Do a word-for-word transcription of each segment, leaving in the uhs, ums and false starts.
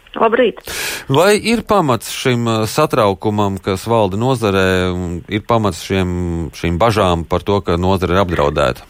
Labrīt! Vai ir pamats šim satraukumam, kas valda nozarē, ir pamats šiem, šīm bažām par to, ka nozare ir apdraudēta?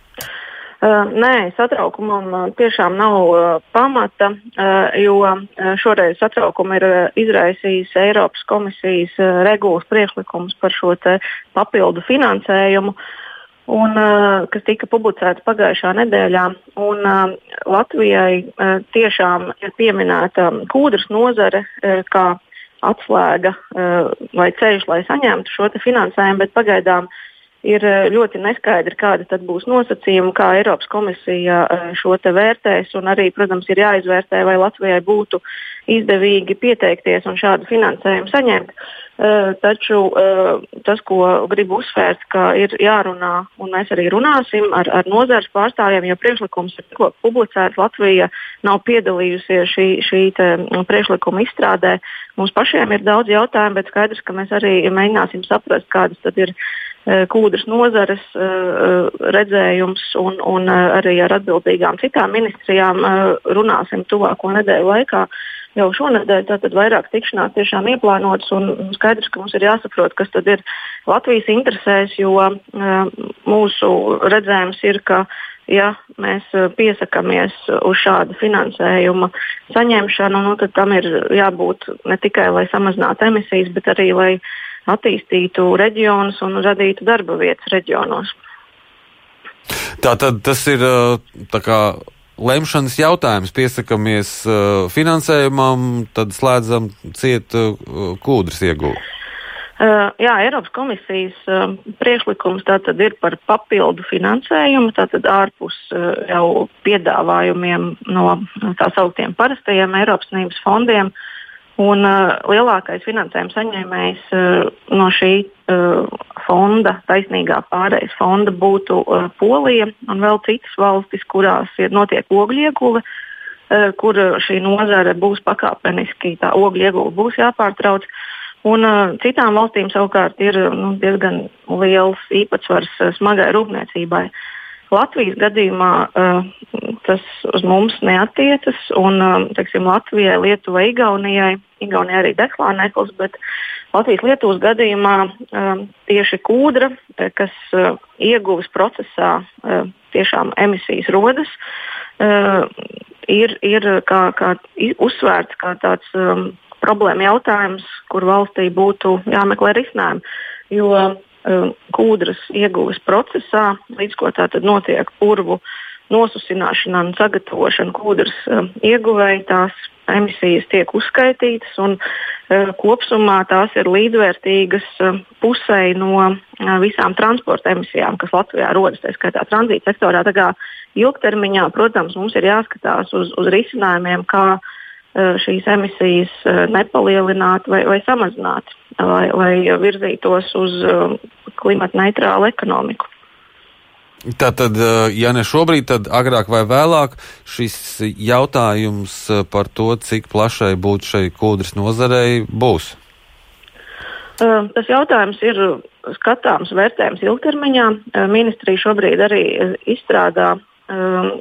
Uh, nē, satraukumam uh, tiešām nav uh, pamata, uh, jo uh, šoreiz satraukumu ir uh, izraisījis Eiropas komisijas uh, regulas priekšlikums par šo te papildu finansējumu, un, uh, kas tika publicēts pagājušā nedēļā. Un, uh, Latvijai uh, tiešām ir pieminēta kūdras nozare uh, kā atslēga uh, vai ceļš, lai saņemtu šo te finansējumu, bet pagaidām ir ļoti neskaidri, kāda tad būs nosacījuma, kā Eiropas komisija šo te vērtēs, un arī, protams, ir jāizvērtē, vai Latvijai būtu izdevīgi pieteikties un šādu finansējumu saņemt. Uh, taču uh, tas, ko gribu uzsvērt, ka ir jārunā, un mēs arī runāsim ar, ar nozares pārstāvjiem, jo priekšlikums ir tikko publicēts, Latvija nav piedalījusies šī, šī te priekšlikuma izstrādē. Mums pašiem ir daudz jautājumu, bet skaidrs, ka mēs arī mēģināsim saprast, kādas tad ir kūdras nozares uh, redzējums, un, un uh, arī ar atbildīgām citām ministrijām uh, runāsim tuvāko nedēļu laikā. Jau šonedēļ tātad vairāk tikšanās tiešām ieplānotas, un skaidrs, ka mums ir jāsaprot, kas tad ir Latvijas interesēs, jo uh, mūsu redzējums ir, ka ja mēs piesakamies uz šādu finansējuma saņemšanu, nu, tad tam ir jābūt ne tikai, lai samazinātu emisijas, bet arī, lai attīstītu reģionus un radītu darba vietas reģionos. Tātad tas ir tā kā lemšanas jautājums. Piesakamies finansējumam, tad slēdzam ciet kūdras ieguvi. Uh, jā, Eiropas komisijas uh, priekšlikums tātad ir par papildu finansējumu, tātad ārpus uh, jau piedāvājumiem no tā sauktiem parastajiem Eiropas Savienības fondiem. Un uh, lielākais finansējuma saņēmējs uh, no šī uh, fonda, taisnīgā pārejas fonda, būtu uh, Polija un vēl citas valstis, kurās ir notiek ogļu ieguve, uh, kur šī nozare būs pakāpeniski, tā ogļu ieguve būs jāpārtrauc. Un uh, citām valstīm savukārt ir nu, diezgan liels īpatsvars uh, smagai rūpniecībai. Latvijas gadījumā uh, tas uz mums neatiecas, un uh, teiksim, Latvijai, Lietuvai, Igaunijai, Igaunijai arī deklānekls, bet Latvijas Lietuvas gadījumā uh, tieši kūdra, kas uh, ieguves procesā uh, tiešām emisijas rodas, uh, ir, ir kā, kā uzsvērts kā tāds um, problēma jautājums, kur valstī būtu jāmeklē risinājumi. Jo um, kūdras ieguves procesā, līdz ko tātad notiek purvu nosusināšana un sagatavošana kūdras um, ieguvēji, tās emisijas tiek uzskaitītas, un uh, kopsumā tās ir līdzvērtīgas uh, pusei no uh, visām transporta emisijām, kas Latvijā rodas, tā skaitā tranzīta sektorā. Tā kā ilgtermiņā, protams, mums ir jāskatās uz, uz risinājumiem, kā šīs emisijas nepalielināt vai, vai samazināt, lai, lai virzītos uz klimata neitrālu ekonomiku. Tātad, ja ne šobrīd, tad agrāk vai vēlāk šis jautājums par to, cik plašai būtu šai kūdras nozarei, būs? Tas jautājums ir skatāms, vērtējums ilgtermiņā. Ministrija šobrīd arī izstrādā um,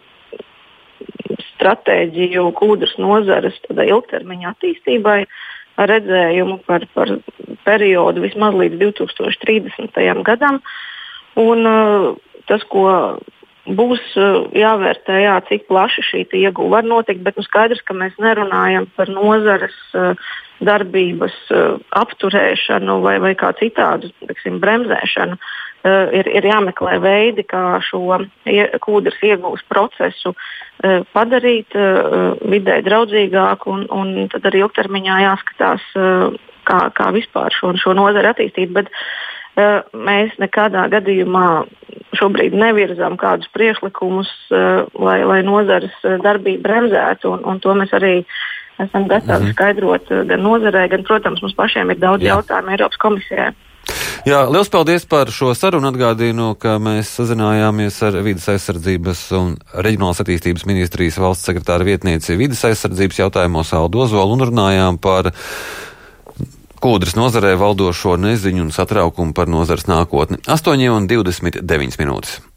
stratēģiju kūdras nozares ilgtermiņa attīstībai ar redzējumu par, par periodu vismaz līdz divi tūkstoši trīsdesmitajam gadam. Un, uh, tas, ko būs uh, jāvērtē, jā, cik plaši šī ieguva var notikt, bet nu, skaidrs, ka mēs nerunājam par nozares uh, darbības uh, apturēšanu vai, vai kā citādu, teiksim, bremzēšanu. Uh, ir, ir jāmeklē veidi, kā šo ie, kūdras ieguves procesu uh, padarīt uh, vidē draudzīgāku, un, un tad arī ilgtermiņā jāskatās, uh, kā, kā vispār šo, šo nozari attīstīt. Bet uh, mēs nekādā gadījumā šobrīd nevirzām kādus priekšlikumus, uh, lai, lai nozares darbību bremzētu, un, un to mēs arī esam gatavi skaidrot gan nozarei, gan, protams, mums pašiem ir daudz Jā. jautājumu Eiropas komisijai. Jā, liels paldies par šo sarunu. Atgādinu, ka mēs sazinājāmies ar Vides aizsardzības un reģionālās attīstības ministrijas valsts sekretāra vietnieci vides aizsardzības jautājumos Aldu Ozolu un runājām par kūdras nozarē valdošo neziņu un satraukumu par nozares nākotni. astoņi un divdesmit deviņas minūtes.